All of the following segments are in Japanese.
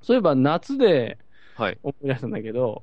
そういえば夏ではい。 思い出したんだけど、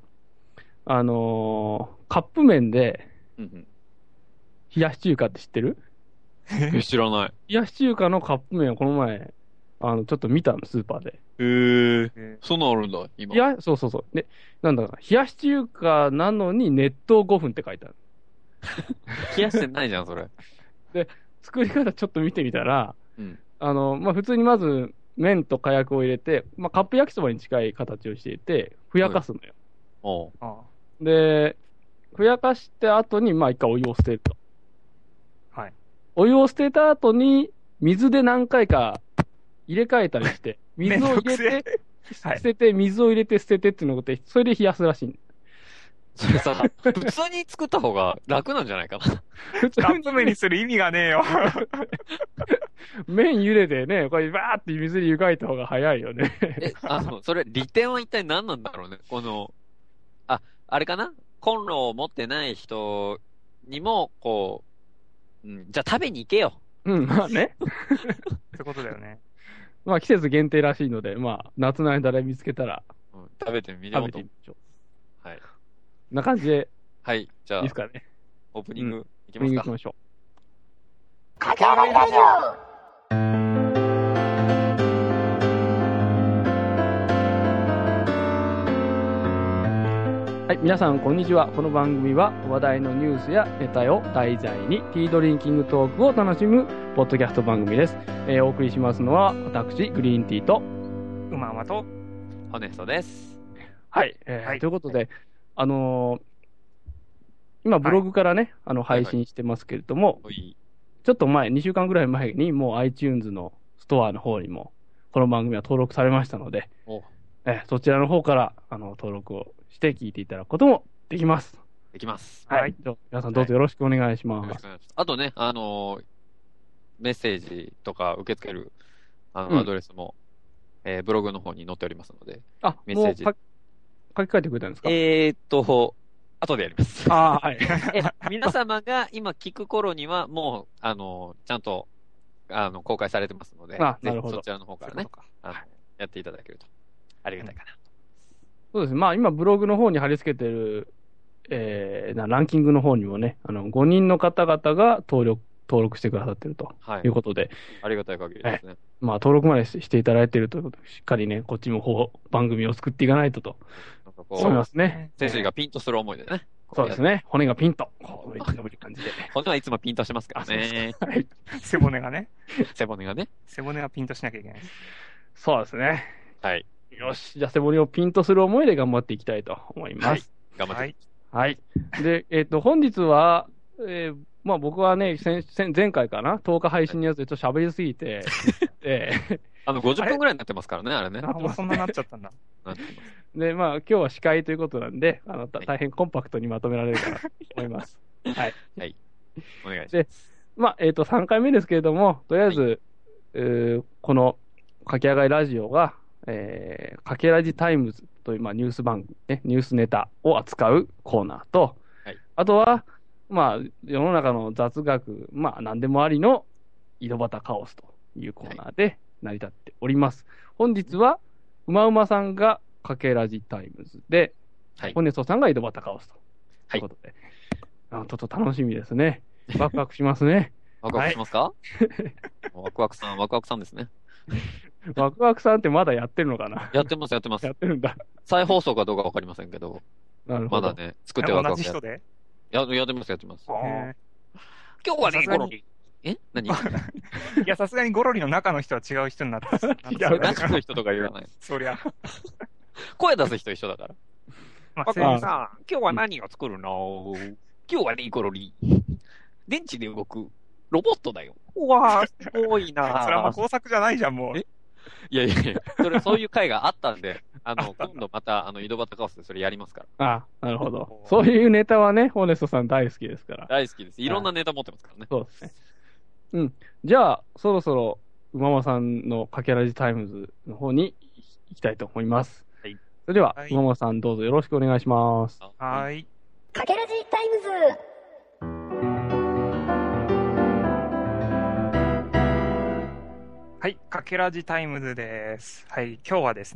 カップ麺でうんうん。 冷やし中華って知ってる？ 知らない。 冷やし中華のカップ麺をこの前、ちょっと見たの、スーパーで。 へえ。 えそんなんあるんだ、今。 そうそうそう。で、なんだかな、冷やし中華なのに熱湯5分って書いてある。 冷やしてないじゃん、それ。 で、作り方ちょっと見てみたら、 うん。 まあ、普通にまず麺と火薬を入れて、まあ、カップ焼きそばに近い形をしていて、ふやかすのよ。 おう。 あで、ふやかした後に、まあ、一回お湯を捨てると。 はい。 お湯を捨てた後に、水で何回か入れ替えたりして、水を入れめんどくせて、 えはい捨てて、水を入れて捨ててっていうのをで、それで冷やすらしい。 それさ、普通に作った方が楽なんじゃないかな。 普通カップ麺にする意味がねえよ。 麺茹でてね、これバーって水で湯がいた方が早いよね。 それ、利点は一体何なんだろうね。あれかな、コンロを持ってない人にも、じゃあ食べに行けよ。 うん、まあね。 ってことだよね。 まあ季節限定らしいので、まあ夏の間で見つけたら食べてみよ食うと。 べてみましょう。 はい。 こんな感じではい。じゃあいいです、かね。 オープニングいき見ますか。 に行きましょう。はい、皆さんこんにちは。この番組は話題のニュースやネタを題材にティードリンキングトークを楽しむポッドキャスト番組です。お送りしますのは私グリーンティーと、 うままと、 ホネストです。 はい、 はいということで、今ブログからね、配信してますけれども、 おい。 ちょっと前、2週間ぐらい前にもう iTunes のストアの方にもこの番組は登録されましたので、 お、 そちらの方から登録をして聞いていただくこともできます。 できます。 はいじゃあ皆さんどうぞよろしくお願いします。 よろしくお願いします。あとね、メッセージとか受け付ける、 うんアドレスも、ブログの方に載っておりますので。 あ、 メッセージもう書き換えてくれたんですか？ 後でやります。 ああ、はい。 皆様が今聞く頃には、もう、ちゃんと、公開されてますので、 あなるほどぜひそちらの方からね、 そういうやっていただけると、ありがたいかな。 そうですね。まあ今ブログの方に貼り付けてる、ランキングの方にもね、5人の方々が登録してくださってるとはいいうことで、 ありがたい限りですね。 まあ登録までしていただいているということで、しっかりね、こっちも番組を作っていかないとなんか思いまこすね。 う、背筋がピンとする思いでね。 そうですね。骨がピンと、こう伸びる感じで。 骨はいつもピンとしてますからね。 はい。 背骨がね。 背骨がね。 背骨がピンとしなきゃいけない。 そうですね。 はい。 よし、じゃあ背骨をピンとする思いで頑張っていきたいと思います。 頑張って。 はい。 はい。で、本日は、まあ僕はね、前回かな ?10 日配信のやつでちょっと喋りすぎて、 50分ぐらいになってますからね、あれね。 あ、もうそんななっちゃったんだ。 なってますで、まあ今日は司会ということなんで、大変コンパクトにまとめられるかなと思います。はい。 お願いしでまあ、3回目ですけれども、とりあえず、この、かけあがいラジオが、かけラジタイムズという、まあ、ニュース番組、ね、ニュースネタを扱うコーナーと、 はいあとは、まあ、世の中の雑学、まあ、何でもありの井戸端カオスというコーナーで成り立っております。本日は、うまうまさんがかけラジタイムズで、 はいホネストさんが井戸端カオスと。 はいいうことで、ちょっと楽しみですね。ワクワクしますね。 ワクワクしますか？ワクワクさんですね。 ワクワクさんってまだやってるのかな？ やってます。 やってるんだ。 再放送かどうかわかりませんけど、 なるほど。 まだね、作ってワク同ワクやじ人でやってます。 へ今日はね、 さすがにゴロリ。何いや、さすがにゴロリの中の人は違う人になってます。 違う中の人とか言わない。 そりゃ。 声出す人一緒だから。 まあ、 ワクせいさワクさん、今日は何を作るの？今日はね、ゴロリ。電池で動くロボットだよ。うわー、すごいん。それはもう工作じゃないじゃん、もう。 いや、そういう回があったんで、今度また、井戸端カオスでそれやりますから。 なるほど。そういうネタはね、ホネストさん大好きですから。 大好きです。いろんなネタ持ってますからね。 そうですね。うん。じゃあ、そろそろ、うままさんのかけラジタイムズの方に行きたいと思います。 はい。 それでは、 はいうままさんどうぞよろしくお願いします。 ははーい。 かけらじタイムズ。 はい。かけらじタイムズです。はい。今日はですね、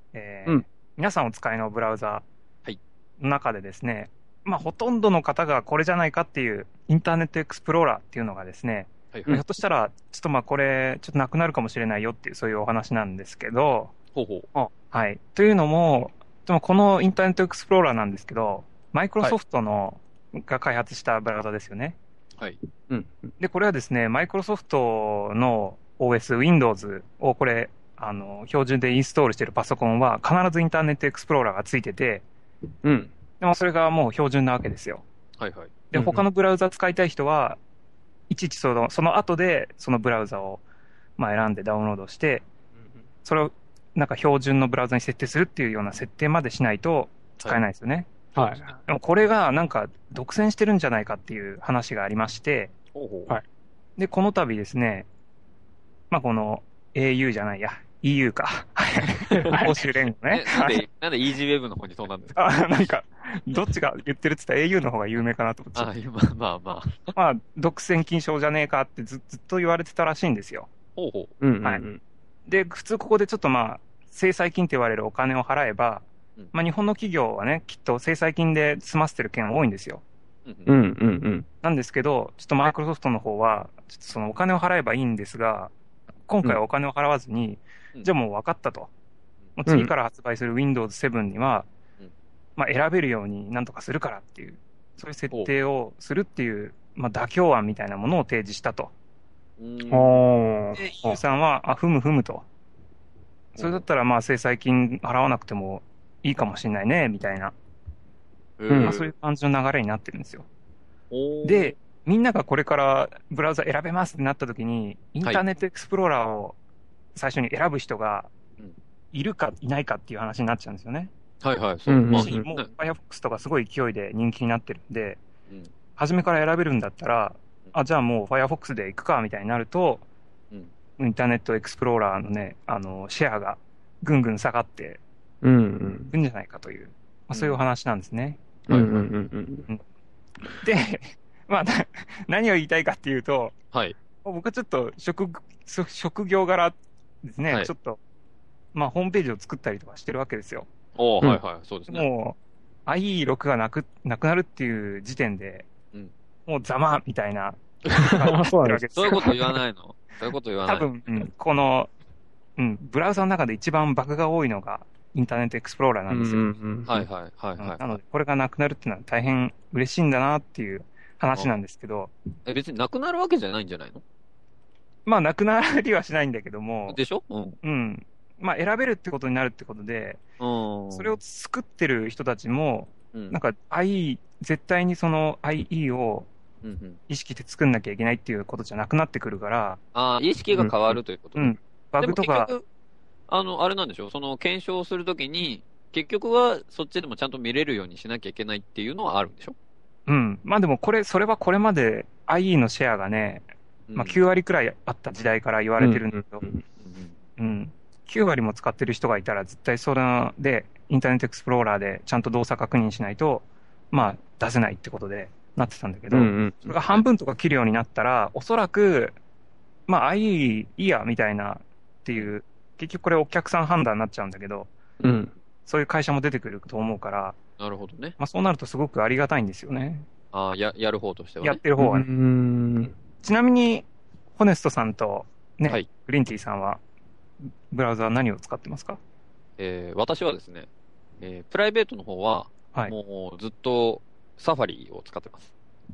うん。 皆さんお使いのブラウザはいの中でですね、まあ、ほとんどの方がこれじゃないかっていうインターネットエクスプローラーっていうのがですね、 うんはいはい。 ひょっとしたら、ちょっとまあこれ、ちょっとなくなるかもしれないよっていう、そういうお話なんですけど、 ほうほう。 はい。というのも、でもこのインターネットエクスプローラーなんですけど、マイクロソフトの、が開発したブラウザですよね。 はい。 うん。 で、これはですね、マイクロソフトの OS、Windows をこれ、標準でインストールしているパソコンは必ずインターネットエクスプローラーがついてて、 うん。 でもそれがもう標準なわけですよ。 はいはい。 で、 うん他のブラウザ使いたい人は、いちいちその後でそのブラウザをまあ選んでダウンロードして、それをなんか標準のブラウザに設定するっていうような設定までしないと使えないですよね。 はい。 でもこれがなんか独占してるんじゃないかっていう話がありまして、 ほうほう。 はいで、この度ですね、まあこの au じゃないや、EU か。欧州連合ね。 なんでイージーウェブの方にそうなんですか？ なんか、どっちが言ってるって言ったら au の方が有名かなと思って。 まあまあ。 まあ、独占禁止法じゃねえかってずっと言われてたらしいんですよ。 ほうほうん。 はいで、普通ここでちょっとまあ、制裁金って言われるお金を払えば、 うんまあ日本の企業はね、きっと制裁金で済ませてる件多いんですよ。 う。 うん。うん。うん。 なんですけど、ちょっとマイクロソフトの方は、ちょっとそのお金を払えばいいんですが、今回はお金を払わずに、 うんじゃあもう分かったと。もう次から発売する Windows 7には、 うんまあ選べるようになんとかするからっていう、そういう設定をするっていう、まあ妥協案みたいなものを提示したと。 おで、EU さんは、ふむふむと。それだったらまあ制裁金払わなくてもいいかもしれないね、みたいな、 うんまあそういう感じの流れになってるんですよ。 おー、 で、みんながこれからブラウザ選べますってなった時に、インターネットエクスプローラーを最初に選ぶ人がうんいるかいないかっていう話になっちゃうんですよね。 はいはい、そう。 うんまあ、 もしもうね Firefox とかすごい勢いで人気になってるんで、 うん初めから選べるんだったら、じゃあもう Firefox で行くかみたいになると、 うんインターネットエクスプローラーのね、シェアがぐんぐん下がってうん。 いくんじゃないかという、まあ、そういうお話なんですね。 うん。うん。 で、まあ、何を言いたいかっていうと、 はい。 僕はちょっと職業柄ですね、 はいちょっと、まあ、ホームページを作ったりとかしてるわけですよ。 おー、 うんはいはい、そうですね。 もう、IE6 がなくなるっていう時点で、 うんもうざまみたいな、 そうなんですそういうこと言わないの。そういうこと言わない。 多分、この、ブラウザの中で一番バグが多いのが、インターネットエクスプローラーなんですよ。 はいはいはいはい。 なので、これがなくなるっていうのは大変嬉しいんだなっていう話なんですけど、 別になくなるわけじゃないんじゃないの？ まあ、なくなりはしないんだけども、 でしょ？うん。 うん。まあ、選べるってことになるってことで、 うん。 それを作ってる人たちも、 うん、 なんか 絶対にその IE をうんうん。 意識して作んなきゃいけないっていうことじゃなくなってくるから、 ああ、意識が変わるということ。 バグとか、 でも結局、あれなんでしょ？その検証するときに、結局はそっちでもちゃんと見れるようにしなきゃいけないっていうのはあるんでしょ？ まあでもそれはこれまで IE のシェアがね、まあ9割くらいあった時代から言われてるんだけど、9割も使ってる人がいたら絶対それで、インターネットエクスプローラーでちゃんと動作確認しないと、まあ出せないってことでなってたんだけど、それが半分とか切るようになったら、おそらく、まあ IE いいや、みたいなっていう、結局これお客さん判断になっちゃうんだけど、そういう会社も出てくると思うから、 なるほどね。 まあそうなるとすごくありがたいんですよね。 ああ、やる方としてはね。 やってる方はね。ちなみに、ホネストさんとね、 はいグリンティさんは、ブラウザは何を使ってますか？ 私はですね、プライベートの方は、 はい。 もうずっとサファリを使ってます。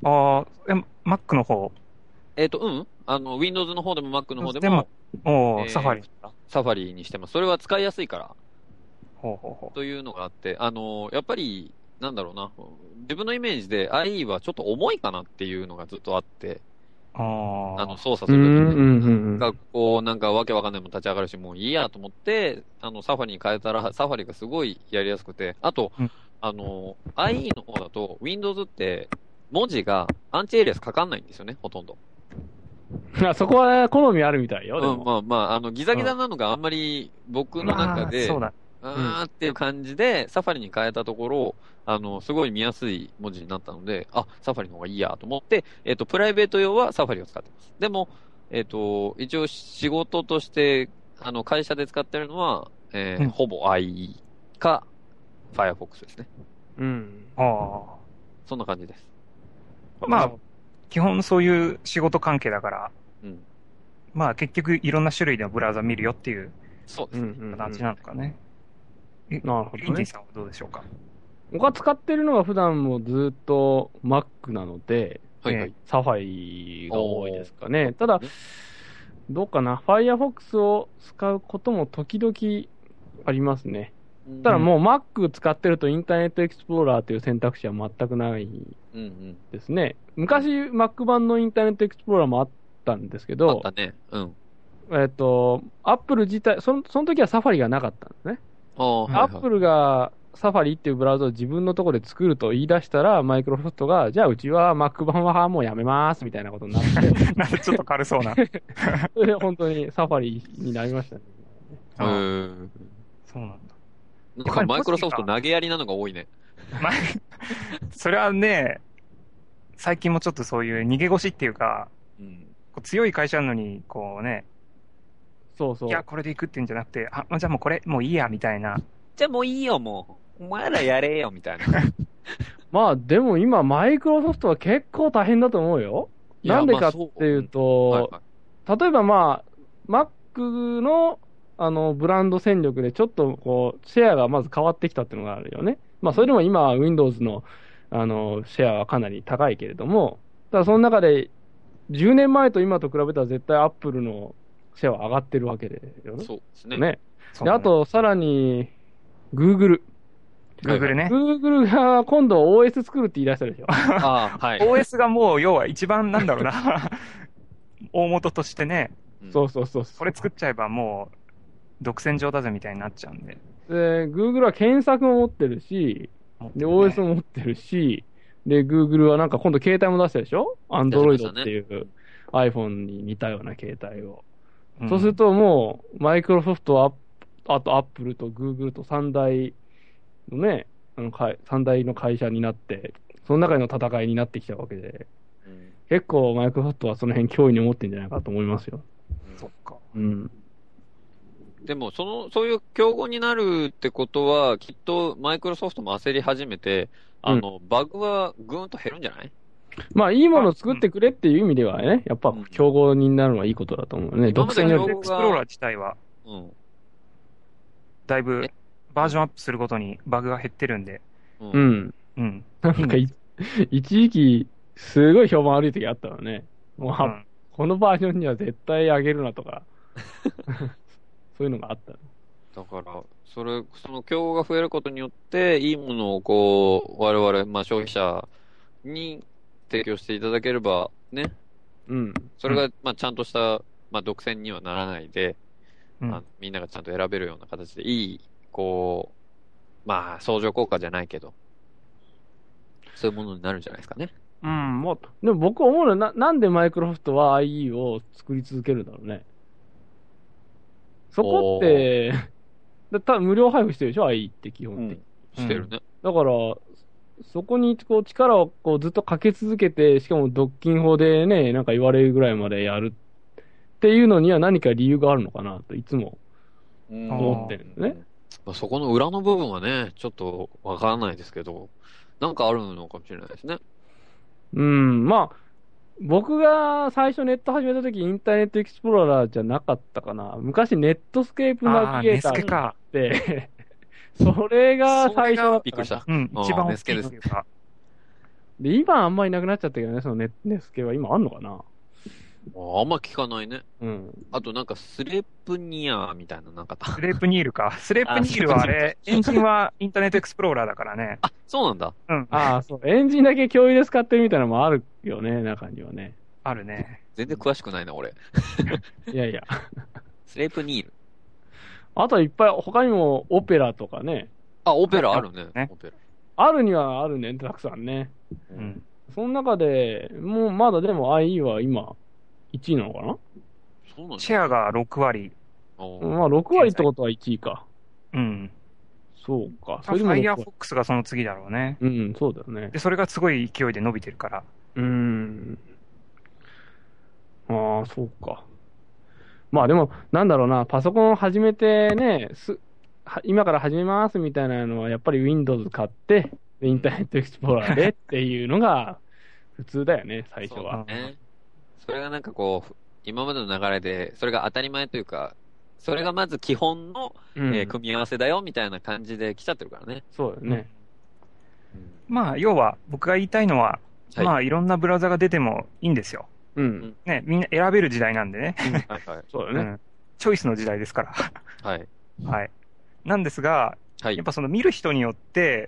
Mac の方、 Windows の方でも Mac の方でも、 サファリ。 サファリにしてます。それは使いやすいから、 ほうほうほう。 というのがあって、やっぱり、なんだろうな、自分のイメージで IE はちょっと重いかなっていうのがずっとあって、操作するときに、学校なんかわけわかんないもん立ち上がるし、もういいやと思って、サファリに変えたら、サファリがすごいやりやすくて、あと、IE の方だと、Windows って、文字がアンチエイリアスかかんないんですよね、ほとんど。 そこは好みあるみたいよ、でも。 ギザギザなのがあんまり僕の中で、 そうだ。 っていう感じで、サファリに変えたところ、すごい見やすい文字になったので、サファリの方がいいやと思って、プライベート用はサファリを使ってます。でも、一応仕事として、会社で使ってるのは、 ほぼ IE か Firefox ですね。 うん。 ああ。 そんな感じです。 まあ、基本そういう仕事関係だから、うん、まあ結局いろんな種類のブラウザ見るよっていうそうですね。 形なのかね。 なるほどね。 インディさんはどうでしょうか。 僕が使ってるのが普段もずっと Mac なので、 はいはい、 サファリが多いですかね。ただ、どうかな、Firefox を使うことも時々ありますね。ただもう Mac 使ってるとインターネットエクスプローラーという選択肢は全くないですね。昔 Mac 版のインターネットエクスプローラーもあったんですけど、 あったね。うん。 Apple 自体、その時はサファリがなかったんですね。Apple がサファリっていうブラウザを自分のところで作ると言い出したら、マイクロソフトが、じゃあうちは Mac 版はもうやめますみたいなことになって。 なんかちょっと軽そうな。 それで本当にサファリになりましたね。 そうなんだ。 なんかマイクロソフト投げやりなのが多いね。 それはね、最近もちょっとそういう逃げ腰っていうか、強い会社なのに、こうね、 そうそう。 いや、これで行くっていうんじゃなくて、じゃあもうこれ、もういいや、みたいな。 じゃあもういいよ、もう。お前らやれよ、みたいな。 まあ、でも今、マイクロソフトは結構大変だと思うよ。なんでかっていうと、例えばまあ、Mac の、ブランド戦力でちょっとこう、シェアがまず変わってきたっていうのがあるよね。まあ、それでも今、Windows の、シェアはかなり高いけれども、ただその中で、10年前と今と比べたら絶対 Apple のシェアは上がってるわけでよね。 そうですね。 ね。で、あと、さらに、Google。 Google ね。 Google が今度 OS 作るって言い出したでしょ。 はい。 OS がもう、要は一番なんだろうな。大元としてね。 そうそうそう。 これ作っちゃえばもう、独占上だぜみたいになっちゃうんで。 で、Google は検索も持ってるし、で、OS も持ってるし、で、Google はなんか今度携帯も出したでしょ？ Android っていう iPhone に似たような携帯を。そうするともう、マイクロソフトは、あと Apple と Google と三大のね、三大の会社になって、その中での戦いになってきたわけで、結構マイクロソフトはその辺脅威に思ってるんじゃないかと思いますよ。 そっか。 うん。 でも、そういう競合になるってことは、きっとマイクロソフトも焦り始めて、バグはぐーんと減るんじゃない？ まあ、いいものを作ってくれっていう意味ではね、やっぱ競合になるのはいいことだと思うね。 独占よりエクスプローラー自体は、だいぶバージョンアップするごとにバグが減ってるんで。 うん。なんか一時期、すごい評判悪い時あったのね。もう、このバージョンには絶対上げるなとか、そういうのがあった。 だから、その競合が増えることによって、いいものをこう、我々、まあ消費者に提供していただければ、ね。それが、まあちゃんとした、まあ独占にはならないで、みんながちゃんと選べるような形でいい、こう、まあ相乗効果じゃないけど、そういうものになるんじゃないですかね。 もう、でも僕思うのはなんでマイクロソフトは IE を作り続けるんだろうね。そこって、多分無料配布してるでしょ ?IE って基本的に。 してるね。 だから、そこにこう力をこうずっとかけ続けて、しかも独禁法でね、なんか言われるぐらいまでやるっていうのには何か理由があるのかなといつも思ってるんですね。 そこの裏の部分はね、ちょっとわからないですけど、なんかあるのかもしれないですね。 まあ、僕が最初ネット始めた時インターネットエクスプローラーじゃなかったかな。昔ネットスケープナビゲーターがあって、それが最初だった。 びっくりした。 一番大きいです。 で、今あんまりなくなっちゃったけどね、そのネスケは今あんのかな？ あんま聞かないね。あとなんかスレープニアみたいななんかスレープニールか。スレープニールはあれ、エンジンはインターネットエクスプローラーだからね。 あ、そうなんだ。 そう。エンジンだけ共有で使ってるみたいなのもあるよね、中にはね。 あるね。 全然詳しくないな、俺。 いやいや。 スレープニール。 あといっぱい、他にもオペラとかね。 オペラあるね。オペラ。 あるにはあるね、たくさんね。その中で、もうまだでも IE は今、1位なのかな？ そうなんだ。 シェアが6割。 まあ6割ってことは1位か。そうか。 それでも。Firefox がその次だろうね。 そうだよね。 で、それがすごい勢いで伸びてるから。 そうか。まあでも、なんだろうな、パソコンを始めてね、 今から始めますみたいなのは、やっぱり Windows 買って、インターネットエクスプローラーでっていうのが普通だよね、最初は。 そうね。それがなんかこう、今までの流れで、それが当たり前というか、それがまず基本の、組み合わせだよみたいな感じで来ちゃってるからね。 そうだよね。 まあ、要は、僕が言いたいのは、まあ、いろんなブラウザが出てもいいんですよ。ね、みんな選べる時代なんでね。 そうだね。 チョイスの時代ですから。 はい。 はい。なんですが、やっぱその見る人によって、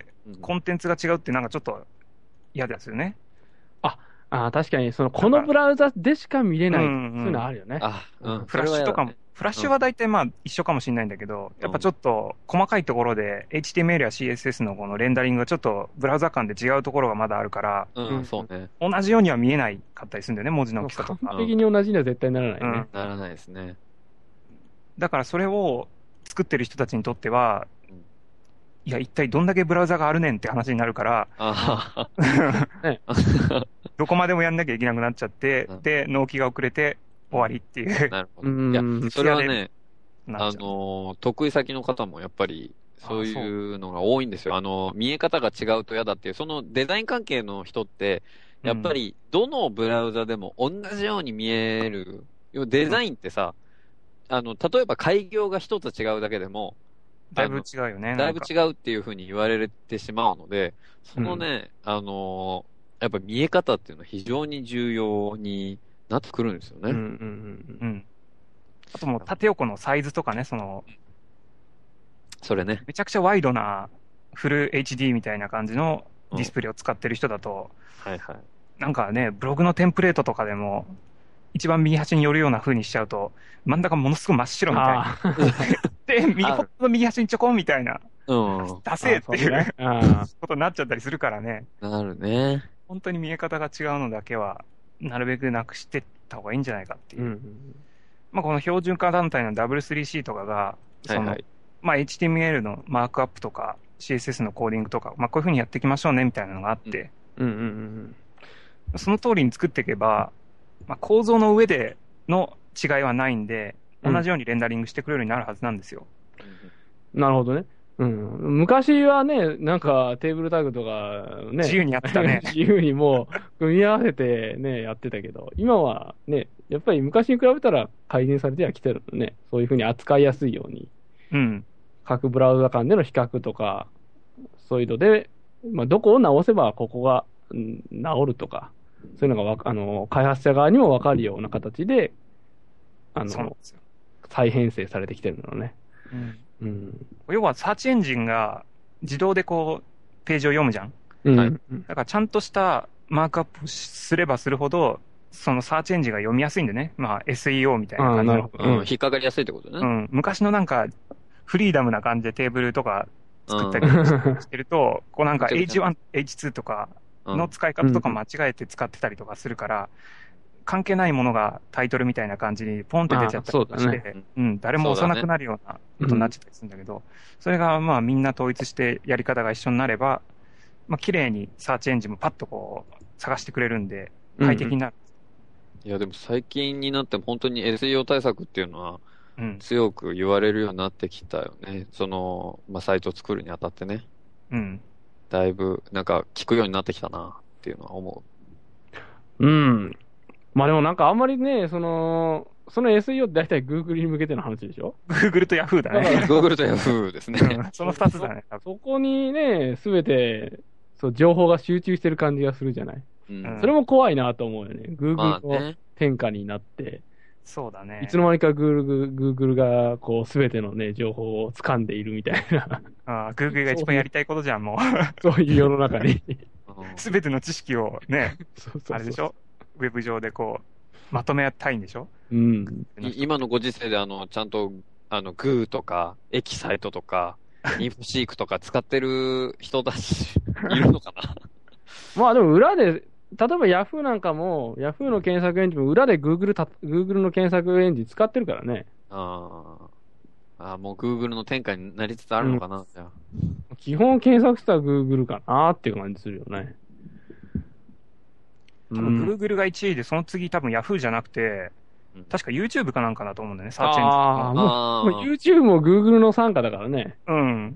コンテンツが違うってなんかちょっと嫌ですよね。 確かに、このブラウザでしか見れない、そういうのあるよね。 フラッシュとかも、フラッシュは大体まあ一緒かもしれないんだけど、やっぱちょっと細かいところで HTML や CSS のこのレンダリングがちょっとブラウザ間で違うところがまだあるから、 そうね。 同じようには見えないかったりするんだよね、文字の大きさとか。 完璧に同じには絶対ならないね。 ならないですね。 だからそれを作ってる人たちにとっては、いや、一体どんだけブラウザがあるねんって話になるから、どこまでもやんなきゃいけなくなっちゃって、で、納期が遅れて終わりっていう。 なるほど。いや、それはね、得意先の方もやっぱり、そういうのが多いんですよ。見え方が違うと嫌だっていう、そのデザイン関係の人って、やっぱり、どのブラウザでも同じように見える。デザインってさ、例えば開業が一つ違うだけでも、 だいぶ違うよね。 だいぶ違うっていうふうに言われてしまうので、そのね、やっぱ見え方っていうのは非常に重要になってくるんですよね。 あともう縦横のサイズとかね、 それね。 めちゃくちゃワイドなフル HD みたいな感じのディスプレイを使ってる人だと、なんかね、ブログのテンプレートとかでも、一番右端に寄るような風にしちゃうと、真ん中ものすごい真っ白みたいな。で、右端にちょこんみたいな。出せっていうことになっちゃったりするからね。 なるね。 本当に見え方が違うのだけは、なるべくなくしていった方がいいんじゃないかっていう。まあこの標準化団体の W3C とかが、まあ HTML のマークアップとか CSS のコーディングとか、まあこういう風にやっていきましょうねみたいなのがあって、その通りに作っていけば、まあ、構造の上での違いはないんで、同じようにレンダリングしてくれるようになるはずなんですよ。 なるほどね。昔はね、なんかテーブルタグとかね、 自由にやってたね。 自由にもう組み合わせてね、やってたけど、今はね、やっぱり昔に比べたら改善されてはきてるのね。そういうふうに扱いやすいように。各ブラウザ間での比較とか、そういうので、まあ、どこを直せばここが治るとか、そういうのが開発者側にも分かるような形で、再編成されてきてるのね。要は、サーチエンジンが自動でこう、ページを読むじゃん。だから、ちゃんとしたマークアップすればするほど、そのサーチエンジンが読みやすいんでね。まあ、SEO みたいな感じの。 引っかかりやすいってことね。 昔のなんか、フリーダムな感じでテーブルとか作ったりしてると、こうなんか H1、H2 とか、の使い方とか間違えて使ってたりとかするから、関係ないものがタイトルみたいな感じにポンって出ちゃったりとかして、誰も押さなくなるようなことになっちゃったりするんだけど、それがまあみんな統一してやり方が一緒になれば、まあ綺麗にサーチエンジンもパッとこう探してくれるんで、快適になる。 いやでも最近になっても本当に SEO 対策っていうのは、強く言われるようになってきたよね。まあサイトを作るにあたってね。だいぶ、なんか、聞くようになってきたな、っていうのは思う。まあでもなんかあんまりね、その SEO って大体 Google に向けての話でしょ？ Google と Yahoo だね。 Google と Yahoo ですね。 その二つだね。 そこにね、すべて、情報が集中してる感じがするじゃない。それも怖いなと思うよね。Google の天下になって。 そうだね。 いつの間にか Google が、こう、すべてのね、情報を掴んでいるみたいな。 Google が一番やりたいことじゃん、もう。そういう世の中に。 すべての知識をね、あれでしょ？ウェブ上でこう、まとめたいんでしょ？ 今のご時世でちゃんと、Goo とか、エキサイトとか、インフシークとか使ってる人たち、いるのかな？ まあでも裏で、例えば Yahoo なんかも、Yahoo の検索エンジンも裏で Google の検索エンジン使ってるからね。 もう Google の天下になりつつあるのかな、じゃあ。基本検索したら Google かなっていう感じするよね。 多分 Google が1位で、その次多分 Yahoo じゃなくて、 確か YouTube かなんかだと思うんだよね、サーチエンジンの。 もう YouTube も Google の傘下だからね。 うん。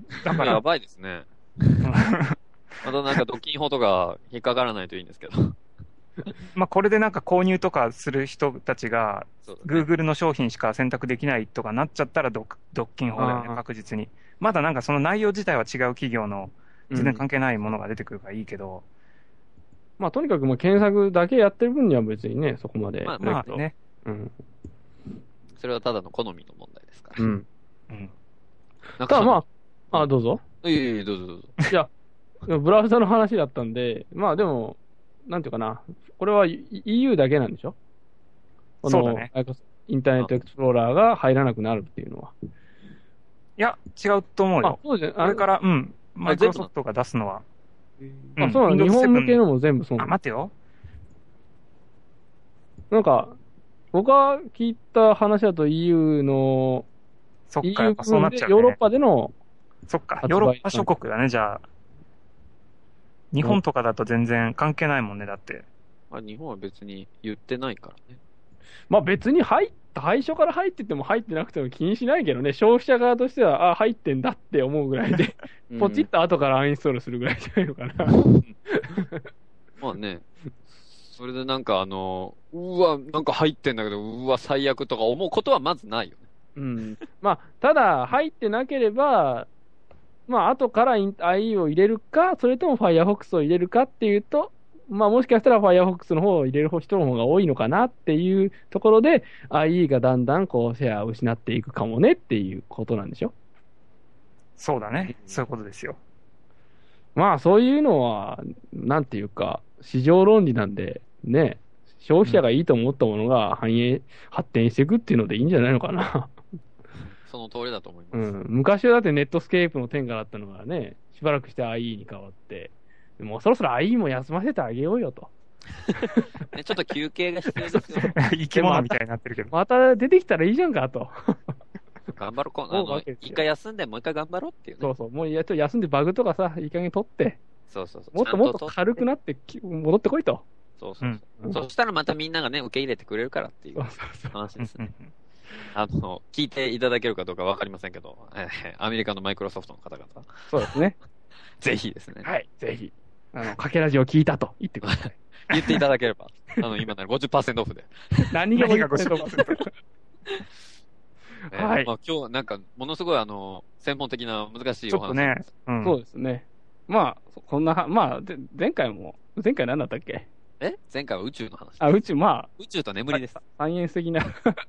だからやばいですね。またなんか独禁法とか引っかからないといいんですけど。 まあこれでなんか購入とかする人たちが、Google の商品しか選択できないとかなっちゃったら独禁法だよね、確実に。まだなんかその内容自体は違う企業の全然関係ないものが出てくるからいいけど。 まあとにかくもう検索だけやってる分には別にね、そこまで。 まあね。 それはただの好みの問題ですから。 ただまあ、どうぞ。 どうぞどうぞ。 いや、ブラウザの話だったんで、まあでも、なんていうかな、これは EU だけなんでしょ？ そうだね。 インターネットエクスプローラーが入らなくなるっていうのは。 いや、違うと思うよ。 そうじゃこれから、マイクロソフトが出すのは。 そうなの、日本向けのも全部そうなの。 待ってよ。 なんか、僕が聞いた話だと EU の、 そっか、そうなっちゃう、 ヨーロッパでの、 そっか、ヨーロッパ諸国だね、じゃあ。日本とかだと全然関係ないもんね、だって。 日本は別に言ってないからね。 まあ別に最初から入ってても入ってなくても気にしないけどね、消費者側としては、入ってんだって思うぐらいで、ポチッと後からアンインストールするぐらいじゃないのかな。 まあね、それでなんかうわ、なんか入ってんだけど、うわ、最悪とか思うことはまずないよね。 まあ、ただ、入ってなければ、まあ、後から IE を入れるか、それとも Firefox を入れるかっていうと、まあ、もしかしたら Firefox の方を入れる人の方が多いのかなっていうところで、IE がだんだんこうシェアを失っていくかもねっていうことなんでしょ？ そうだね。そういうことですよ。 まあ、そういうのは、なんていうか、市場論理なんで、ね、消費者がいいと思ったものが発展していくっていうのでいいんじゃないのかな。 その通りだと思います。 昔はだってネットスケープの天下だったのがね、しばらくして IE に変わって、もうそろそろ IE も休ませてあげようよと。 ちょっと休憩が必要ですよ。 生き物みたいになってるけど。 また出てきたらいいじゃんかと。 頑張ろう。一回休んでもう一回頑張ろうっていう、ね。 そう、もうちょっと休んでバグとかさ、いい加減取って。もっと軽くなって戻ってこいと。 そしたらまたみんながね、受け入れてくれるからっていう話ですね。聞いていただけるかどうかわかりませんけど、アメリカのマイクロソフトの方々。 そうですね。 ぜひですね。 はい、ぜひ。かけラジオ聞いたと言ってください。 言っていただければ、今なら 50% オフで。 何が 50%? はい。今日なんか、ものすごい専門的な難しいお話。 ちょっとね。 そうですね。まあ、こんな、まあ、前回何だったっけ？ 前回は宇宙の話。 宇宙と眠りです。 サイエンス的な。 い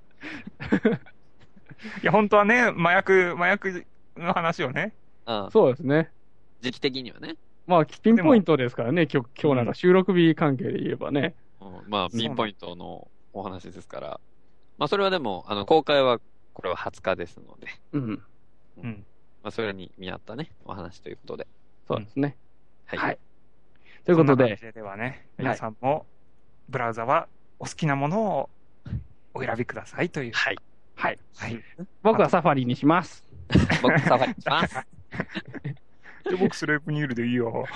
や、本当はね、麻薬の話をね。 そうですね。 時期的にはね。 まあ、ピンポイントですからね、今日なんか収録日関係で言えばね。 まあ、ピンポイントのお話ですから。まあ、それはでも、公開は、これは20日ですので。まあ、それに見合ったね、お話ということで。 そうですね。 はい。 ということで。 ではね、皆さんも、ブラウザはお好きなものをお選びくださいという。 はい。僕はサファリにします。 僕サファリにします。 僕スレープニールでいいよ。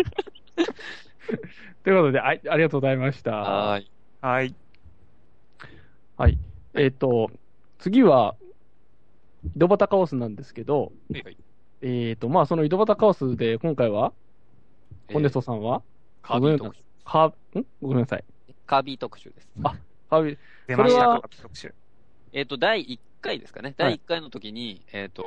ということで、ありがとうございました。 はい。 次は、井戸端カオスなんですけど、まあ、その井戸端カオスで、今回は、コンデストさんはカービィ特集。 ごめんなさい。 カービィ特集です。 カービィ。 出ました、カービィ特集。 第1回ですかね。第1回の時に、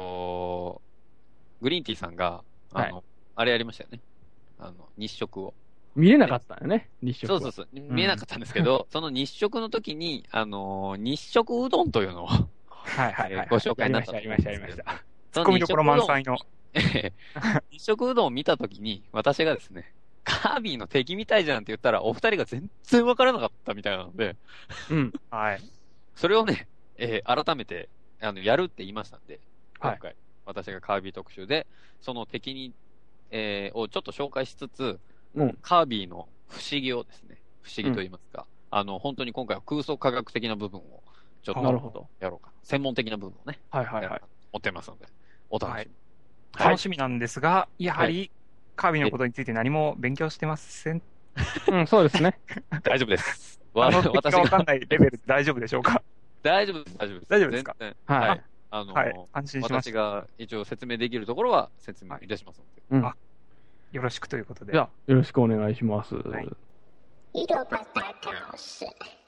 グリーンティーさんが、あれやりましたよね。日食を。 見れなかったよね、日食。 そう。見えなかったんですけど、その日食の時に、日食うどんというのを、ご紹介になった。 ありました。 ツッコミどころ満載の。 日食うどんを見た時に、私がですね、カービィの敵みたいじゃんって言ったら、お二人が全然わからなかったみたいなので、それをね、改めて、やるって言いましたんで、今回、私がカービィ特集で、その敵に、をちょっと紹介しつつ、カービィの不思議をですね、不思議と言いますか、本当に今回は空想科学的な部分を、ちょっとやろうか。専門的な部分をね、持ってますので、お楽しみ。 楽しみなんですが、やはり、カービィのことについて何も勉強してません。 そうですね。 大丈夫です。 私がわかんないレベルで大丈夫でしょうか。 大丈夫です、大丈夫です。 大丈夫ですか？ はい。 はい。安心しました。 私が一応説明できるところは説明いたしますので。 うん。 よろしくということで。 じゃあ、よろしくお願いします。はい。井戸端カオス。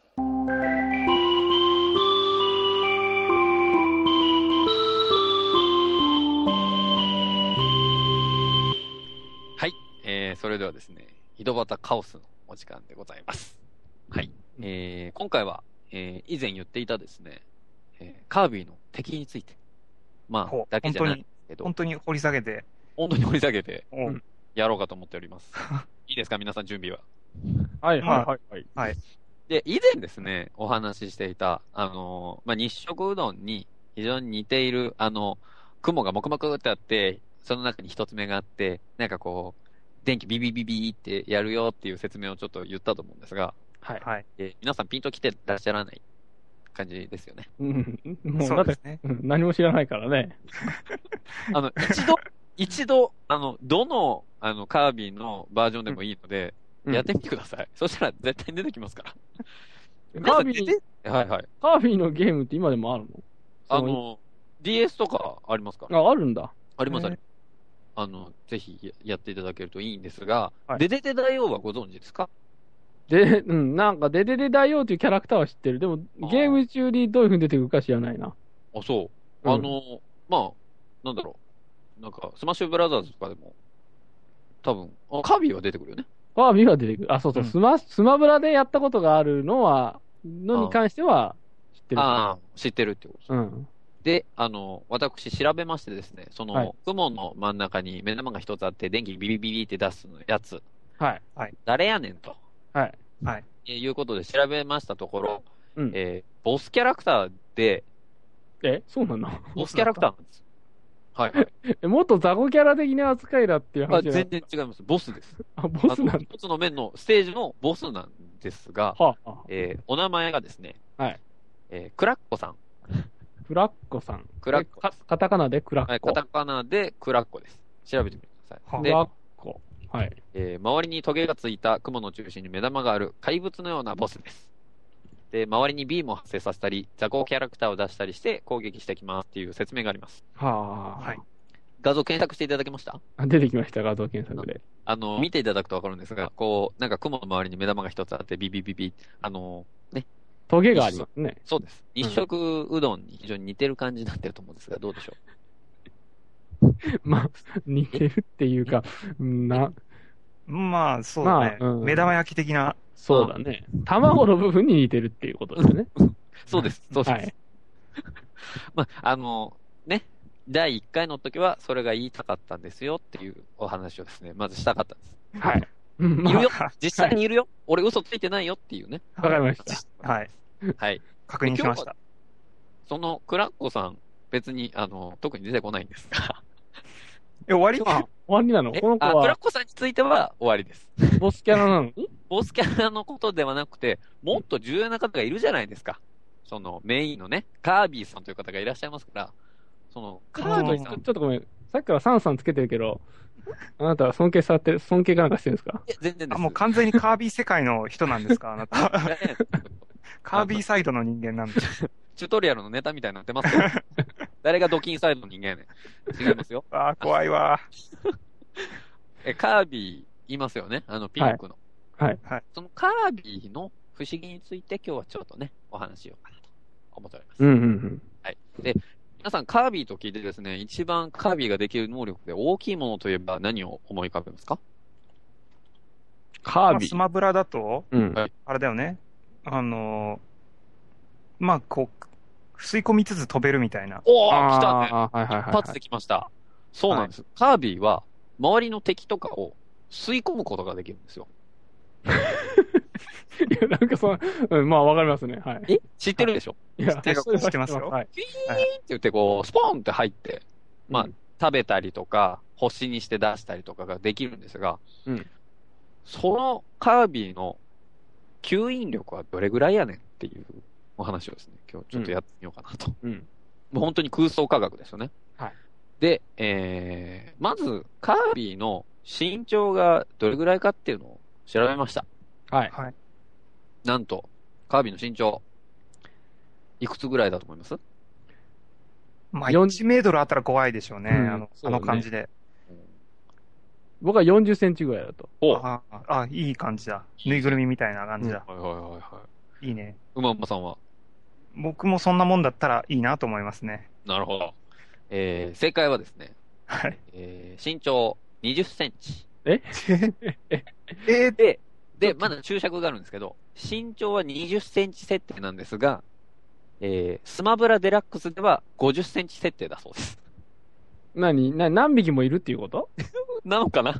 はい。それではですね、井戸端カオスのお時間でございます。はい。今回は、以前言っていたですね、カービィの敵について、まあ、だけじゃないけど、 本当に掘り下げて、 やろうかと思っております。いいですか、皆さん準備は。 はい、はい、 はい。で、以前ですね、お話ししていた、日食うどんに非常に似ている、雲がもくもくってあって、その中に一つ目があって、なんかこう、電気ビビビビってやるよっていう説明をちょっと言ったと思うんですが、 はい。 皆さんピンと来てらっしゃらない感じですよね。 もうだってね、何も知らないからね。 一度、どの、カービィのバージョンでもいいので、やってみてください。そしたら絶対出てきますから。 カービィ、 はいはい。 カービィのゲームって今でもあるのDS とかありますから。 あるんだ。 あります、ぜひやっていただけるといいんですが、デデデ大王はご存知ですか？ なんかデデデ大王というキャラクターは知ってる。でも、ゲーム中にどういう風に出てくるか知らないな。 あ、そう。なんだろう。なんか、スマッシュブラザーズとかでも、多分、カービィは出てくるよね。 カービィは出てくる。あ、そうそう、スマブラでやったことがあるのに関しては知ってる。 知ってるってことです。 うん。 で、私調べましてですね、雲の真ん中に目玉が一つあって、電気ビビビビって出すやつ。 はい。 誰やねんと。 はい。 いうことで調べましたところ、ボスキャラクターで、 そうなの？ ボスキャラクターなんです。はい。 もっと雑魚キャラ的な扱いだっていう話全然違います。ボスです。 ボスなんだ。 一つの面のステージのボスなんですが、お名前がですね、クラッコさん。 クラッコさん。 クラッコ。 カタカナでクラッコ。 カタカナでクラッコです。調べてみてください。 クラッコ。はい。 周りにトゲがついた雲の中心に目玉がある怪物のようなボスです。で、周りにビームを発生させたり、雑魚キャラクターを出したりして攻撃してきますっていう説明があります。 はい。 画像検索していただけました？ 出てきました、画像検索で。 見ていただくとわかるんですが、なんか雲の周りに目玉が一つあって、ビビビビ、ね。 トゲがありますね。 そうです。日食うどんに非常に似てる感じになってると思うんですが、どうでしょう？まあ、似てるっていうか、 まあ、そうだね。目玉焼き的な。 そうだね。卵の部分に似てるっていうことですね。 そうです。そうです。はい。まあ、ね。第1回の時は、それが言いたかったんですよっていうお話をですね、まずしたかったんです。 はい。 いるよ。実際にいるよ。俺嘘ついてないよっていうね。 わかりました。 はい。 はい。 確認しました。 そのクラッコさん、別に、特に出てこないんですが。 終わり？ 終わりなの？この子は。 クラッコさんについては終わりです。 ボスキャラなのに？ ボスキャラのことではなくて、もっと重要な方がいるじゃないですか。メインのね、カービィさんという方がいらっしゃいますから、 カービィさん。ちょっとごめん。さっきからサンさんつけてるけど、あなたは尊敬かなんかしてるんですか？ 全然です。 もう完全にカービィ世界の人なんですか、あなた。カービィサイドの人間なんです。 チュートリアルのネタみたいになってますよ。誰がドキンサイドの人間やねん。違いますよ。 怖いわ。 カービィいますよね。ピンクの。 はい。 そのカービィの不思議について今日はちょっとね、お話しようかなと思っております。はい。で、皆さんカービィと聞いてですね、一番カービィができる能力で大きいものといえば何を思い浮かべますか？ カービィ。 スマブラだと、あれだよね。吸い込みつつ飛べるみたいな。 来たね。一発できました。そうなんです。カービィは、周りの敵とかを吸い込むことができるんですよ。 いや、なんかまあわかりますね。はい。 知ってるでしょ？ いや、知ってますよ。 ピーンって言って、スポーンって入って、食べたりとか、星にして出したりとかができるんですが、そのカービィの吸引力はどれぐらいやねんっていうお話をですね、今日ちょっとやってみようかなと。もう本当に空想科学ですよね。 はい。 で、まず、カービィの身長がどれぐらいかっていうのを調べました。 はい。 なんと、カービィの身長、 いくつぐらいだと思います？ まあ、1メートルあったら怖いでしょうね。あの感じで。 僕は40センチぐらいだと。 いい感じだ。ぬいぐるみみたいな感じだ。 はいはいはいはい。 いいね。 馬馬さんは？ 僕もそんなもんだったらいいなと思いますね。 なるほど。正解はですね。 はい。 身長20センチ。で、まだ注釈があるんですけど、身長は20センチ設定なんですが、スマブラデラックスでは50センチ設定だそうです。 何匹もいるっていうこと？ なのかな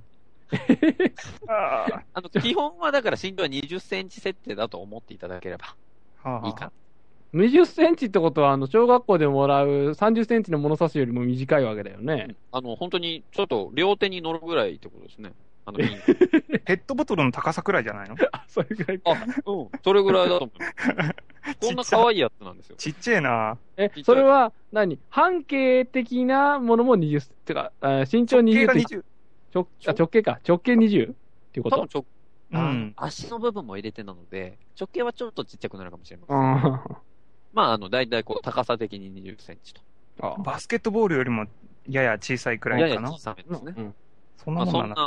基本はだから身長は20センチ設定だと思っていただければいいかな。 20センチってことは、小学校でもらう30センチの物差しよりも短いわけだよね。 本当に、ちょっと両手に乗るぐらいってことですね。 ペットボトルの高さくらいじゃないの？ それぐらいか。 それぐらいだと思う。こんな可愛いやつなんですよ。 ちっちゃいな。 それは半径的なものも20、ってか、身長20。直径か。直径20っていうこと？ 多分足の部分も入れてなので、直径はちょっとちっちゃくなるかもしれません。まあ、だいたい高さ的に20センチと。 バスケットボールよりもやや小さいくらいかな。 やや小さめですね。 そんなもんな。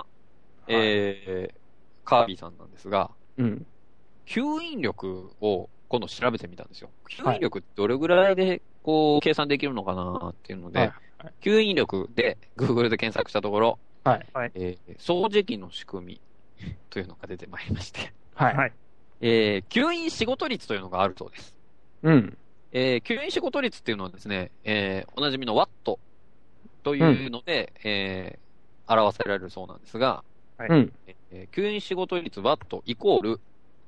カービィさんなんですが、吸引力を今度調べてみたんですよ。吸引力ってどれぐらいで計算できるのかなっていうので、吸引力で Google で検索したところ、掃除機の仕組みというのが出てまいりまして、吸引仕事率というのがあるそうです。吸引仕事率っていうのはですね、おなじみのワットというので、表せられるそうなんですが、吸引仕事率ワットイコール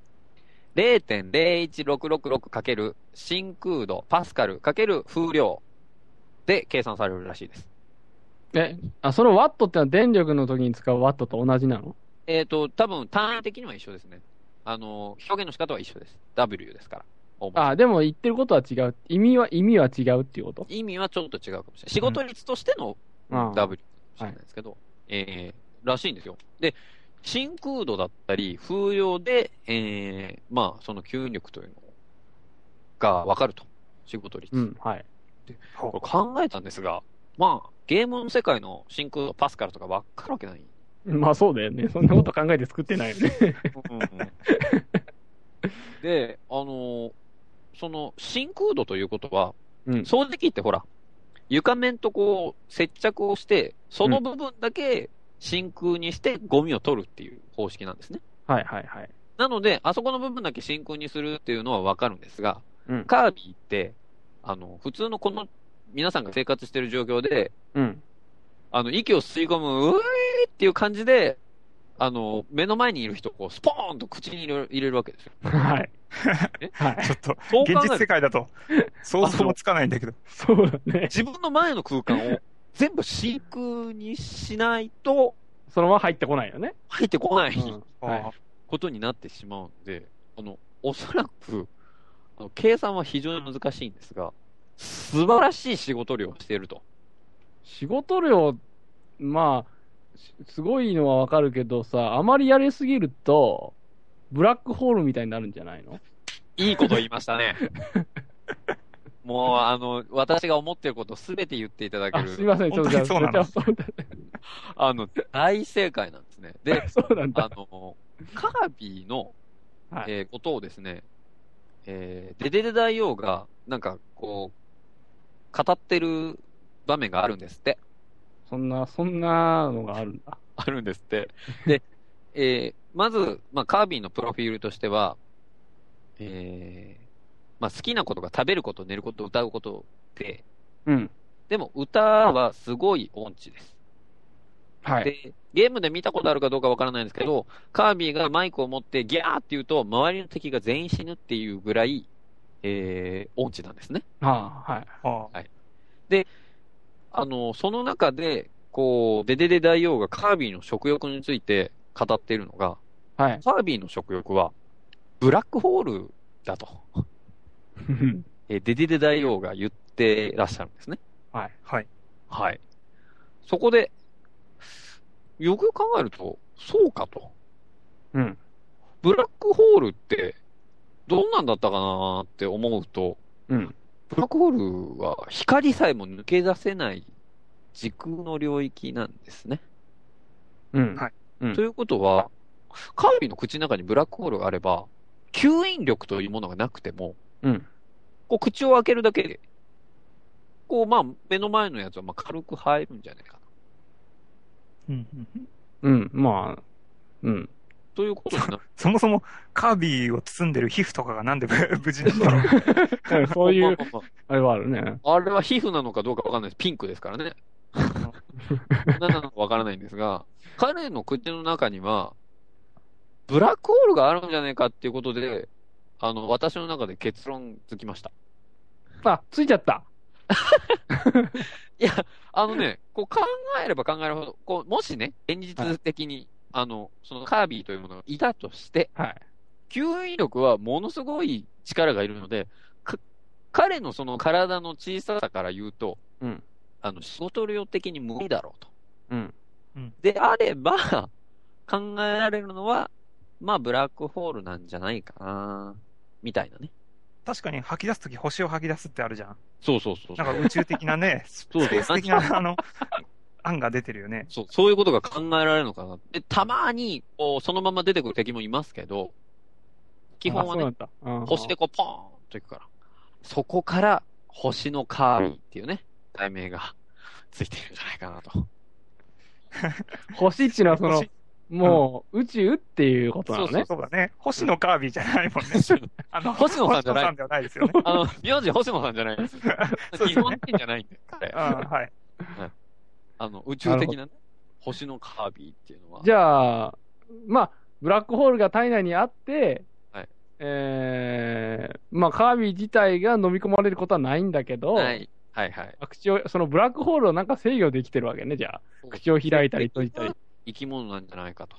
0.01666 かける真空度パスカルかける風量で計算されるらしいです。 そのワットってのは電力の時に使うワットと同じなの？ 多分単位的には一緒ですね。表現の仕方は一緒です。W ですから。 でも言ってることは違う。意味は違うっていうこと？ 意味はちょっと違うかもしれない。仕事率としての W かもしれないですけど、らしいんですよ。で、真空度だったり、風量で、その吸引力というのが分かると。仕事率。でこれ考えたんですが、ゲームの世界の真空度、パスカルとか分かるわけない。 そうだよね。そんなこと考えて作ってないよね。 で、その真空度ということは、掃除機ってほら、床面と接着をして、その部分だけ真空にしてゴミを取るっていう方式なんですね。なので、あそこの部分だけ真空にするっていうのはわかるんですが、カービィって、普通の皆さんが生活してる状況で、息を吸い込む、うーっていう感じで、目の前にいる人をスポーンと口に入れるわけですよ。 ちょっと、現実世界だと想像もつかないんだけど。 そうだね。 自分の前の空間を全部真空にしないと、 そのまま入ってこないよね。 入ってこない、ことになってしまうんで、おそらく、計算は非常に難しいんですが、素晴らしい仕事量をしていると。 仕事量、すごいのはわかるけどさ、あまりやりすぎると、ブラックホールみたいになるんじゃないの？ いいこと言いましたね。もう、私が思っていることをすべて言っていただける。 すいません、ちょっとじゃあ、 そうなんです。 大正解なんですね。で、 そうなんだ。 カービィの、ことをですね、デデデ大王が、語ってる場面があるんですって。そんなのがあるんだ。 あるんですって。で、まず、カービィのプロフィールとしては、好きなことが食べること、寝ること、歌うことで、でも歌はすごい音痴です。で、ゲームで見たことあるかどうかわからないんですけど、カービィがマイクを持ってギャーって言うと、周りの敵が全員死ぬっていうぐらい、音痴なんですね。で、その中で、デデデ大王がカービィの食欲について語っているのが、カービィの食欲は、ブラックホールだと。デデデ大王が言ってらっしゃるんですね。そこで、よく考えると、そうかと。ブラックホールって、どんなんだったかなって思うと、 うん。 ブラックホールは光さえも抜け出せない時空の領域なんですね。 うん。 はい。 ということは、カービィの口の中にブラックホールがあれば、吸引力というものがなくても、 うん。 こう口を開けるだけで、こうまあ目の前のやつはまあ軽く入るんじゃないかな。 うん。 うん。まあ、うん。 ということになる。 そもそもカービィを包んでる皮膚とかがなんで無事なんだろう。 そういう、あれはあるね。 あれは皮膚なのかどうかわかんないです。ピンクですからね。何なのかわからないんですが、彼の口の中には、ブラックホールがあるんじゃないかっていうことで、私の中で結論つきました。 あ、ついちゃった。 いや、こう考えれば考えるほど、こう、もしね、現実的に、そのカービィというものがいたとして、 はい。 吸引力はものすごい力がいるので、彼のその体の小ささから言うと、 うん。 仕事量的に無理だろうと。 うん。 であれば、考えられるのは、まあ、ブラックホールなんじゃないかな、みたいなね。 確かに吐き出すとき星を吐き出すってあるじゃん。 そうそうそう。 なんか宇宙的なね、スペース的な案が出てるよね。 そういうことが考えられるのかな。で、たまに、こう、そのまま出てくる敵もいますけど、基本はね、星でこう、ポーンといくから。そこから、星のカービィっていうね、題名がついているんじゃないかなと。 星っていうのはもう、宇宙っていうことなのね。 そうだね。星野カービィじゃないもんね。 星野さんじゃない。 星野さんではないですよね。 名字星野さんじゃないです。日本人じゃないんで、彼。 はい。 宇宙的なね、星のカービィっていうのは。 じゃあ、まあ、ブラックホールが体内にあって、 はい。 まあ、カービィ自体が飲み込まれることはないんだけど、 はい。はいはい。 そのブラックホールをなんか制御できてるわけね、じゃあ。口を開いたり閉じたり。 生き物なんじゃないかと。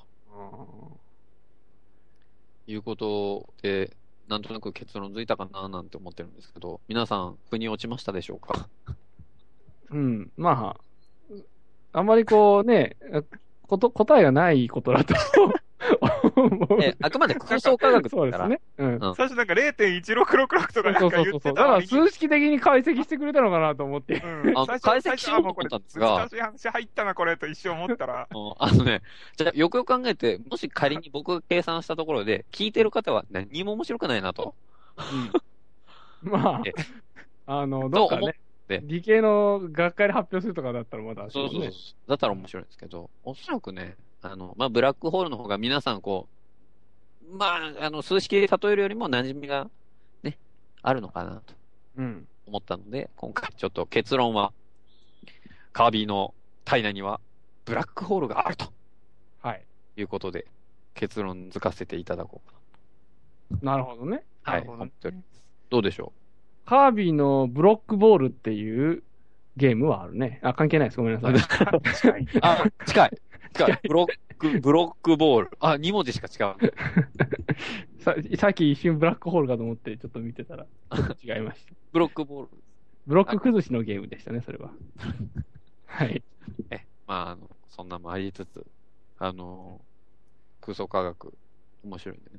いうことで、なんとなく結論づいたかななんて思ってるんですけど、皆さん、腑に落ちましたでしょうか？ うん、まあ、あんまりこうね、答えがないことだとあくまで空想科学だから。 そうですね。うん。 最初なんか 0.1666 とかなんか言ってたのに。 だから数式的に解析してくれたのかなと思って。 解析しようと思ったんですが。 難しい話入ったな、これと一瞬思ったら。 じゃあよくよく考えて、もし仮に僕が計算したところで、聞いてる方は何も面白くないなと。 まあ、どっかね、理系の学会で発表するとかだったらまだ、 そう。だったら面白いんですけど、おそらくね、まあ、ブラックホールの方が皆さんこう、まあ、数式で例えるよりも馴染みがね、あるのかなと思ったので、今回ちょっと結論は、カービィの体内にはブラックホールがあると。 はい。 いうことで、結論づかせていただこうかな。なるほどね。 はい。どうでしょう。カービィのブロックボールっていうゲームはあるね。関係ないです。ごめんなさい。 近い。 近い。ブロックボール。2文字しか違う。 さっき一瞬ブラックホールかと思ってちょっと見てたら、ちょっと違いました。 ブロックボール。 ブロック崩しのゲームでしたね、それは。はい。 まあ、そんなもありつつ、空想科学、面白いんでね。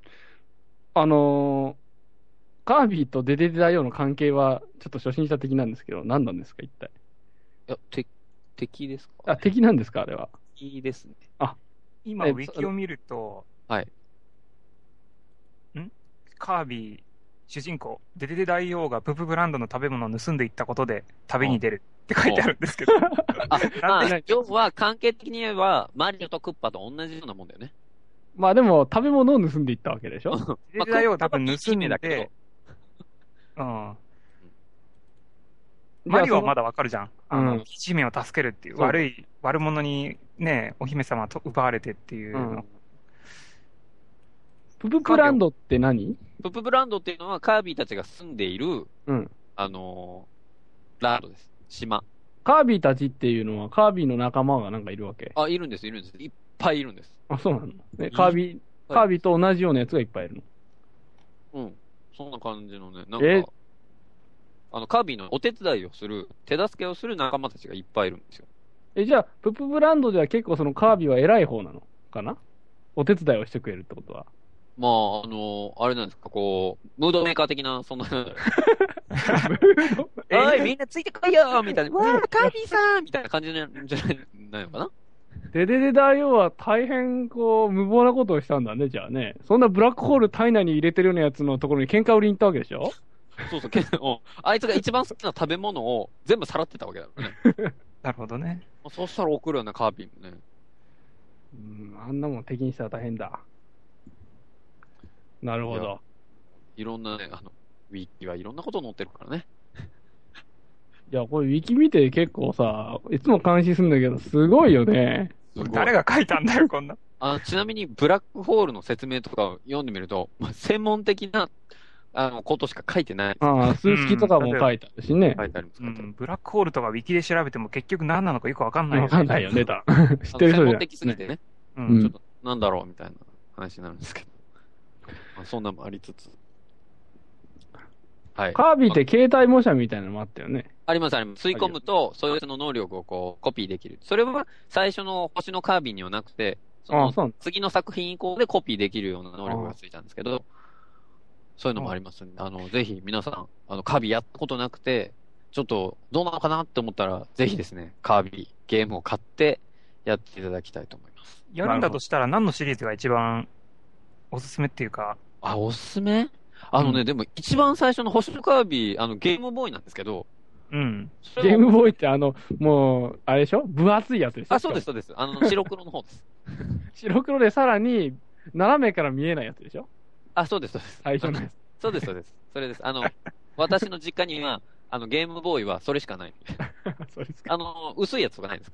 カービィとデデデ大王の関係は、ちょっと初心者的なんですけど、何なんですか、一体。 いや、敵ですか？ 敵なんですか、あれは。 敵ですね。 今、ウィキを見ると、 はい。 カービィ、主人公、デデデ大王がププブランドの食べ物を盗んでいったことで旅に出るって書いてあるんですけど。 要は関係的に言えば、マリオとクッパと同じようなもんだよね。 まあでも、食べ物を盗んでいったわけでしょ？ デデデ大王多分盗んで、マリオはまだわかるじゃん。姫を助けるっていう、悪者にね、お姫様と奪われてっていう。 ププブランドって何？ ププブランドっていうのはカービィたちが住んでいる、ランドです。島。 カービィたちっていうのは、カービィの仲間がなんかいるわけ？ いるんです。いっぱいいるんです。 そうなの？カービィと同じようなやつがいっぱいいるの？ そんな感じのね、なんか、カービィのお手伝いをする、手助けをする仲間たちがいっぱいいるんですよ。 じゃあ、ププブランドでは結構そのカービィは偉い方なのかな？お手伝いをしてくれるってことは。 まあ、あれなんですか、こう、ムードメーカー的な、そんな、おい、みんなついてこいよみたいな、わー、カービィさんみたいな感じなんじゃないのかな。 デデデ大王は大変こう無謀なことをしたんだね、じゃあね。そんなブラックホール体内に入れてるようなやつのところに喧嘩売りに行ったわけでしょ？ そうそう、あいつが一番好きな食べ物を全部さらってたわけだよね。 なるほどね。 そうしたら怒るようなカービィもね。 あんなもん敵にしたら大変だ。なるほど。 いろんなね、ウィキはいろんなこと載ってるからね。 いや、これウィキ見て結構さ、いつも監視するんだけど、すごいよね。 誰が書いたんだよ、こんな。 ちなみに、ブラックホールの説明とかを読んでみると、専門的な、ことしか書いてない。 数式とかも書いてあるしね。 書いてあります。 ブラックホールとかウィキで調べても結局何なのかよくわかんないよね。 わかんないよね、知ってる人じゃん。 専門的すぎてね。ちょっと、なんだろうみたいな話になるんですけど。そんなもありつつ。はい。 カービィって携帯模写みたいなのもあったよね。 あります、あります。吸い込むと、そいつの能力をこう、コピーできる。それは、最初の星のカービィにはなくて、次の作品以降でコピーできるような能力がついたんですけど、そういうのもありますんで、ぜひ皆さん、カービィやったことなくて、ちょっと、どうなのかなって思ったら、ぜひですね、カービィ、ゲームを買って、やっていただきたいと思います。 やるんだとしたら何のシリーズが一番、おすすめっていうか。 おすすめ？でも一番最初の星のカービィ、ゲームボーイなんですけど、 ゲームボーイってもう、あれでしょ？分厚いやつでしょ？ そうです、そうです。白黒の方です。 白黒でさらに、斜めから見えないやつでしょ？ そうです、そうです。 最初のやつ。 そうです、そうです。それです。私の実家には、ゲームボーイはそれしかない。 そうですか。 薄いやつとかないですから。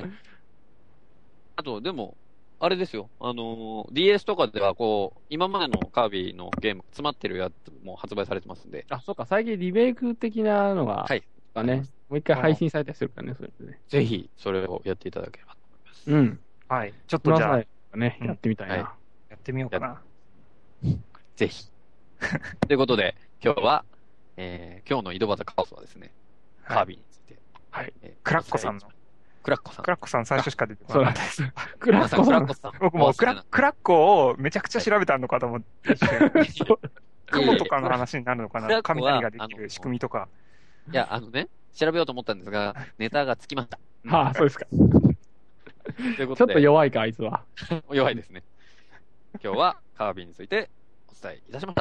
あと、でも、あれですよ。DS とかでは、こう、今までのカービィのゲーム詰まってるやつも発売されてますんで。 そうか、最近リメイク的なのが、ね、もう一回配信されたりするからね、それでね。 ぜひ、それをやっていただければと思います。 はい。ちょっとじゃあ、 ね、やってみたいな。 やってみようかな。 ぜひ。ということで、今日は、今日の井戸端カオスはですね、カービィについて。 はい。クラッコさんの。 クラッコさん。 クラッコさん最初しか出てこなかったです。 クラッコさん。 僕もクラッコをめちゃくちゃ調べたのかと思って。雲とかの話になるのかな？雷ができる仕組みとか。 いや、調べようと思ったんですが、ネタがつきました。 そうですか。ちょっと弱いか、あいつは。 弱いですね。今日はカービィについてお伝えいたしました。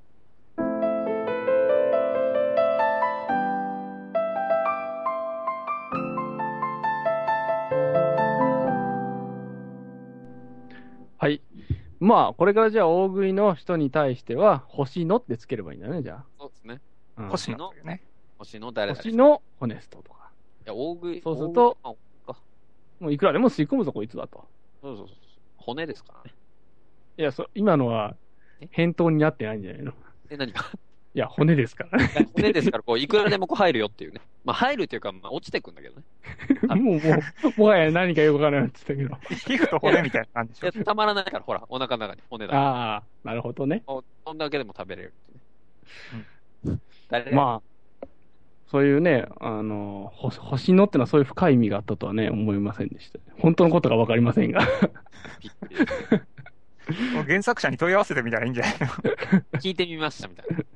はい。まあ、これからじゃあ大食いの人に対しては、星のってつければいいんだね、じゃあ。 そうですね。 星のね。 星の誰々。 星のホネストとか。 いや、大食い。 そうすると、もういくらでも吸い込むぞ、こいつだと。 そう。骨ですからね。 いや、今のは、返答になってないんじゃないの？ 何かいや、骨ですからね。 骨ですから、いくらでも入るよっていうね。入るっていうか、落ちてくんだけどね。 もはや何かよくわからないって言ったけど。皮膚と骨みたいな感じでしょ。たまらないから、ほら、お腹の中に骨だ。 なるほどね。 そんだけでも食べれるってね。 まあ、そういうね、星のってのはそういう深い意味があったとはね、思いませんでした。本当のことがわかりませんが。 びっくりですね。 原作者に問い合わせてみたらいいんじゃないの？ 聞いてみましたみたいな。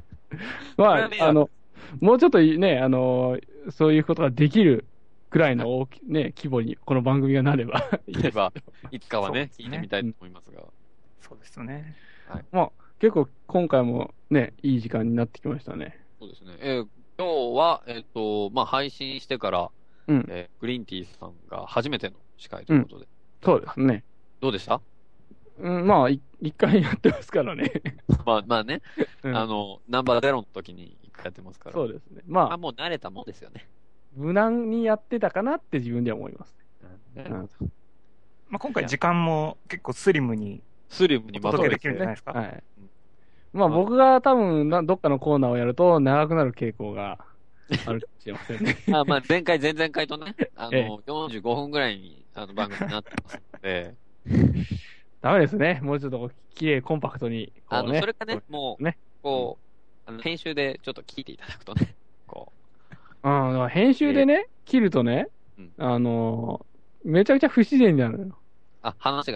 もうちょっとね、そういうことができるくらいの規模にこの番組がなればいつかはね、聞いてみたいと思いますが。 そうですよね。 まあ、結構今回もね、いい時間になってきましたね。 そうですね。今日は、配信してから、グリーンティーさんが初めての司会ということで。 そうですね。 どうでした？ まあ、一回やってますからね。 まあね、ナンバーゼロの時に一回やってますから。 そうですね。まあ、 もう慣れたもんですよね。 無難にやってたかなって自分では思いますね。 今回時間も結構スリムにまとめできるんじゃないですか。はい。 まあ僕が多分どっかのコーナーをやると長くなる傾向があるかもしれませんね。 前回、前々回とね、45分ぐらいに番組になってますので。 ダメですね。もうちょっと綺麗コンパクトに、 それかね、もう、編集でちょっと聞いていただくとね、 編集でね、切るとね、めちゃくちゃ不自然になるのよ。 話がね。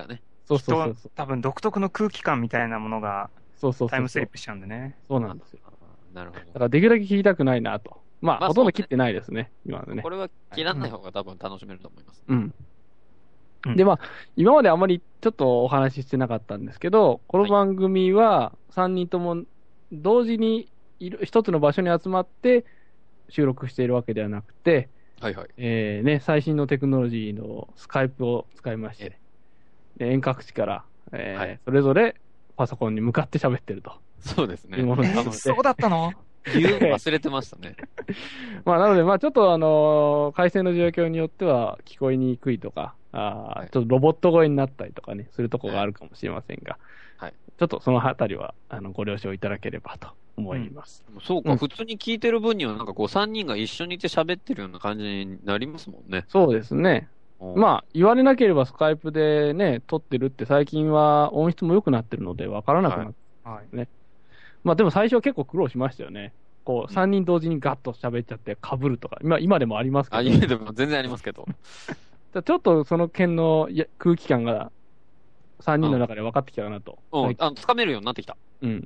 そうそうそうそう。 多分独特の空気感みたいなものが、 そうそうそう。 タイムスリップしちゃうんでね。 そうなんですよ。 なるほど。 だからできるだけ切りたくないなと。まあ、ほとんど切ってないですね、今のね。 これは切らない方が多分楽しめると思います。 うん。で、まあ、今まであまりちょっとお話ししてなかったんですけど、この番組は3人とも同時に一つの場所に集まって収録しているわけではなくて、 はいはい。 ね、最新のテクノロジーのスカイプを使いまして、遠隔地から、それぞれパソコンに向かって喋ってると。 そうですね。 そうだったの忘れてましたね。 まあ、なので、まあ、ちょっと回線の状況によっては聞こえにくいとか、ちょっとロボット声になったりとかね、するとこがあるかもしれませんが、 はい。 ちょっとそのあたりは、ご了承いただければと思います。 そうか、普通に聞いてる分にはなんかこう3人が一緒にいて喋ってるような感じになりますもんね。 そうですね。まあ、言われなければスカイプでね、撮ってるって最近は音質も良くなってるので分からなくなってね。まあでも最初は結構苦労しましたよね。こう、3人同時にガッと喋っちゃって被るとか、今でもありますけど。 今でも全然ありますけど。 ちょっとその辺の空気感が3人の中で分かってきたかなと。 つかめるようになってきた。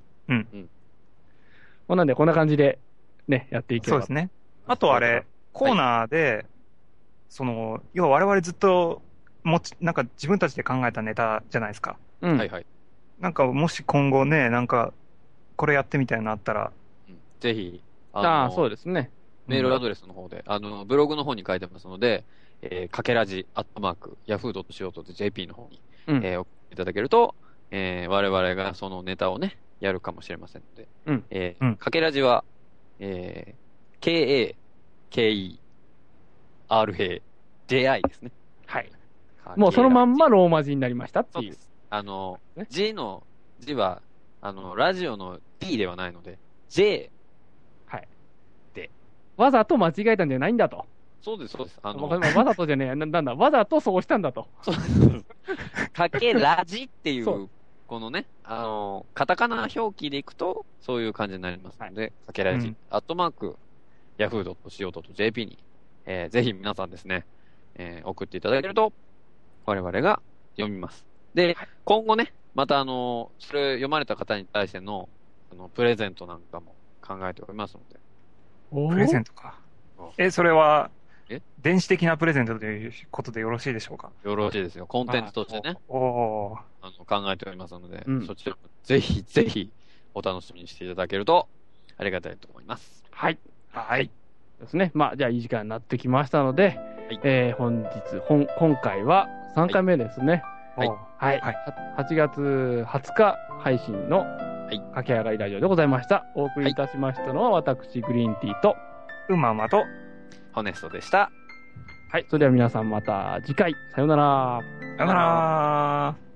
なんでこんな感じでね、やっていけば。 そうですね。あとあれ、コーナーで、要は我々ずっとなんか自分たちで考えたネタじゃないですか。 はいはい。 なんかもし今後ね、なんか、これやってみたいなのあったら。 ぜひ、 そうですね。 メールアドレスの方で、ブログの方に書いてますので、かけらじ、@yahoo.co.jp の方に、送っていただけると、我々がそのネタをね、やるかもしれませんので、かけらじは、KAKERAJI ですね。 はい。もうそのまんまローマ字になりましたっていう。 G の字は、ラジオの D ではないので、J で。 わざと間違えたんじゃないんだと。 そうです、そうです。 わざとじゃねえ、なんだ、わざとそうしたんだと。 そうです。かけラジっていう、このね、カタカナ表記でいくと、そういう感じになりますので、かけラジ、@yahoo.co.jp に、ぜひ皆さんですね、送っていただけると、我々が読みます。で、今後ね、またそれ読まれた方に対しての、プレゼントなんかも考えておりますので。 プレゼントか。それは、電子的なプレゼントということでよろしいでしょうか？ よろしいですよ。コンテンツとしてね。 考えておりますので、そちらもぜひぜひお楽しみにしていただけるとありがたいと思います。 はい。はい。ですね。まあ、じゃあいい時間になってきましたので、今回は3回目ですね。はい。8月20日配信の駆け上がりラジオでございました。お送りいたしましたのは私、グリーンティーと、 うままと、 ホネストでした。 はい。それでは皆さんまた次回。さようなら。 さようなら。